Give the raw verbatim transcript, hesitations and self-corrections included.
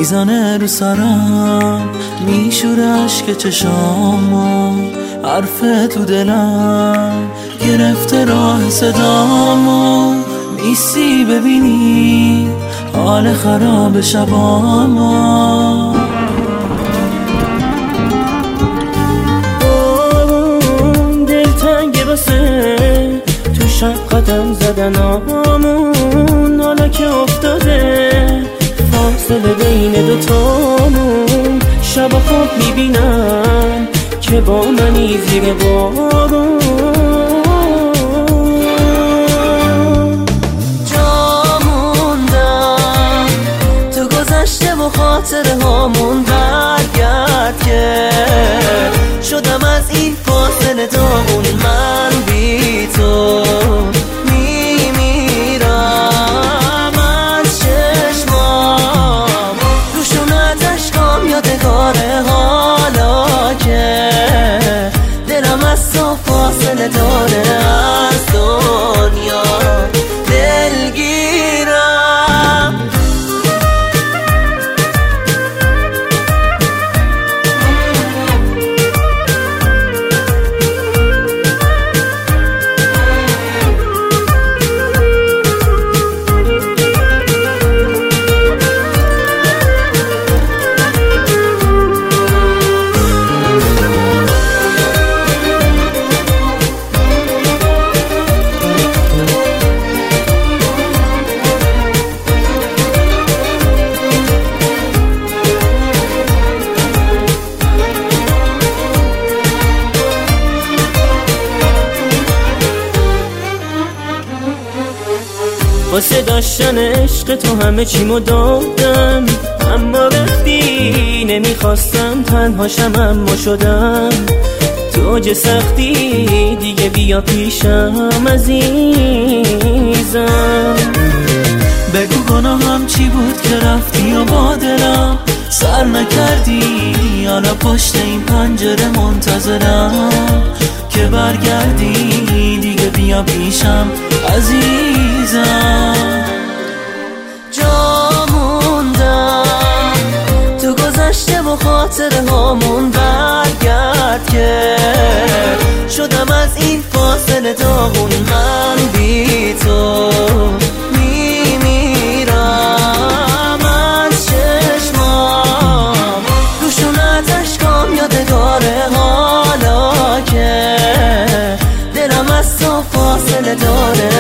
میزنه رو سرم، میشوره عشق چشامو، حرف تو دلم گرفته راه صدامو. نیستی ببینی حال خراب شبامو. دلتنگه واسه تو شب قدم زدنامون، حالا که افتاده فاصله بین دوتامون. شب خواب میبینم که با منی زیر بارون. جا موندم تو گذشته و خاطره هامون، برگرد که شدم از این فاصله دامون. من بی تو میمیرم از چشمام، روشونت اشکام یادگاره، حالا که دلم از تو فاصله داره، از دنیا دلگیرم. واسه داشتن عشق تو همه چیمو دادم، اما وقتی نمیخواستم تنهاشم اما شدم. تو اوج سختی دیگه بیا پیشم عزیزم. بگو گناهم چی بود که رفتی و با دلم سر نکردی، حالا پشت این پنجره منتظرم که برگردی دیگه بیا پیشم عزیزم. جا موندم تو گذشته و خاطره هامون، برگرد که شدم از این فاصله داغون. من بی تو میمیرم از چشمام، روشونت اشکام یادگاره، حالا که دلم از تو فاصله داره،